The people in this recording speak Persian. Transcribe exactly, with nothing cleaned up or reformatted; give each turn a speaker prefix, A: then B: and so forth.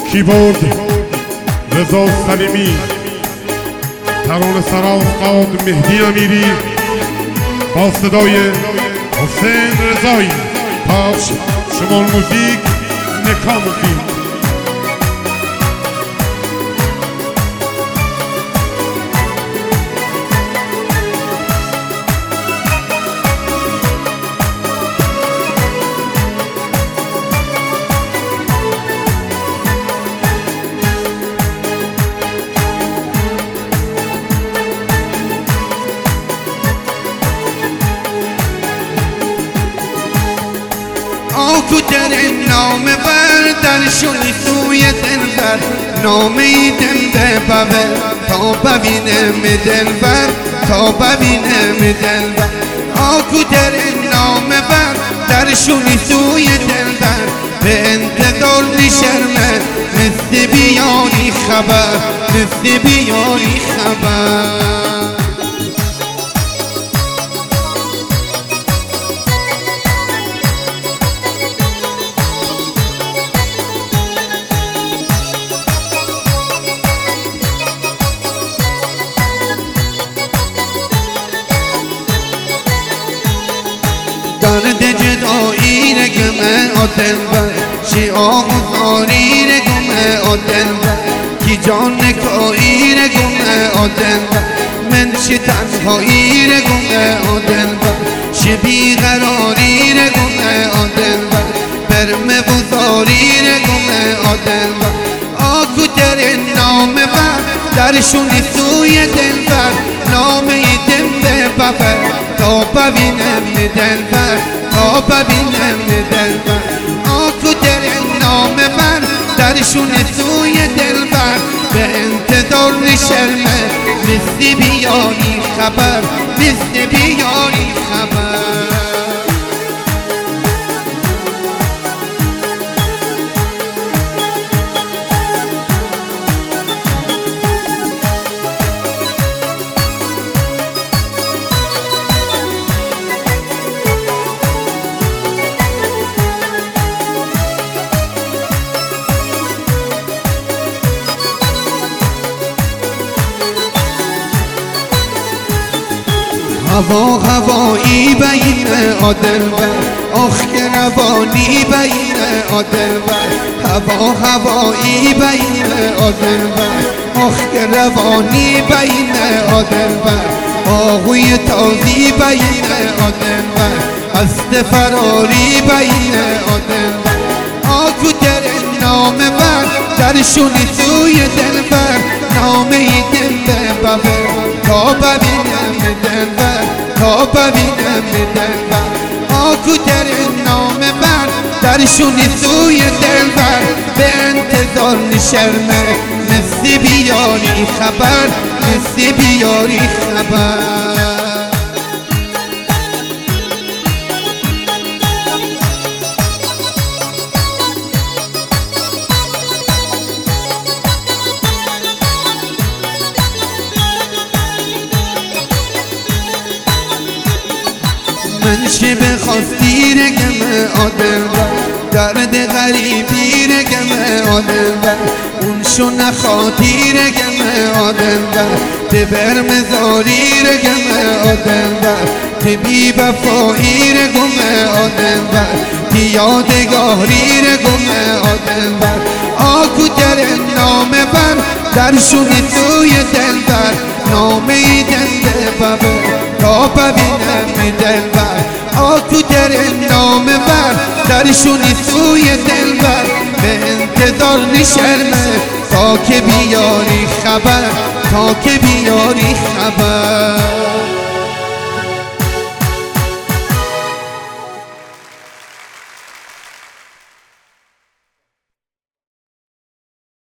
A: کیبورد رضا سلیمی، ترانه سراز قاد مهدی امیری با صدای حسین رضایی. پخش شمال موزیک نکا مفید.
B: آکو در نام بر در شوی سوی دلبر، نامی دل ببر تا ببینم دلبر، تا ببینم دلبر. آکو در نام بر در شوی سوی دلبر، به انتظار نشرمه مثل بیانی خبر، مثل بیانی خبر. درد جدایی رگمه آدل بر، شیعه غزاری رگمه آدل بر، کی جان نکایی رگمه آدل بر، من چه تنهایی رگمه آدل بر، چه بیقراری رگمه آدل بر، برم بزاری رگمه آدل بر. آکو در نام بر در شونی سوی دل بر، نامه دل ببر تا ببینم دلبر، تا ببینم دلبر. آکو در نام بر در شونه سوی دلبر، به انتظار نشرمه مثل بیانی خبر، مثل بیانی خبر. هوا هوایی بین آدل بر، آخ که روانی بین آدل بر. هوا هوایی بین آدل بر، آخ که روانی بین آدل بر. آهوی تازی بین آدل بر، است فراری بین آدل بر. آکو در نام بر در شونی سوی دل بر، نامه دل ببر تا ببینم دلبر، تا ببینم دلبر. آکو در نام بر در شونی سوی دلبر، به انتظار نشرمه مثل بیاری خبر، مثل بیاری خبر. من چه بخواستی رگم آدل بر، درد غریبی رگم آدل بر. اون شو نخواهی رگم آدل بر، ته برمزاری رگم آدل بر. ته بی وفایی رگم آدل بر، ته یادگاری رگم آدل بر. آکو در نام بر در شونی سوی دل بر، نامه دل ببر تا ببینم دلبر. آکو در نام بر در شونی سوی دلبر، به انتظار نشرمه تا که بیاری خبر، تا که بیاری خبر.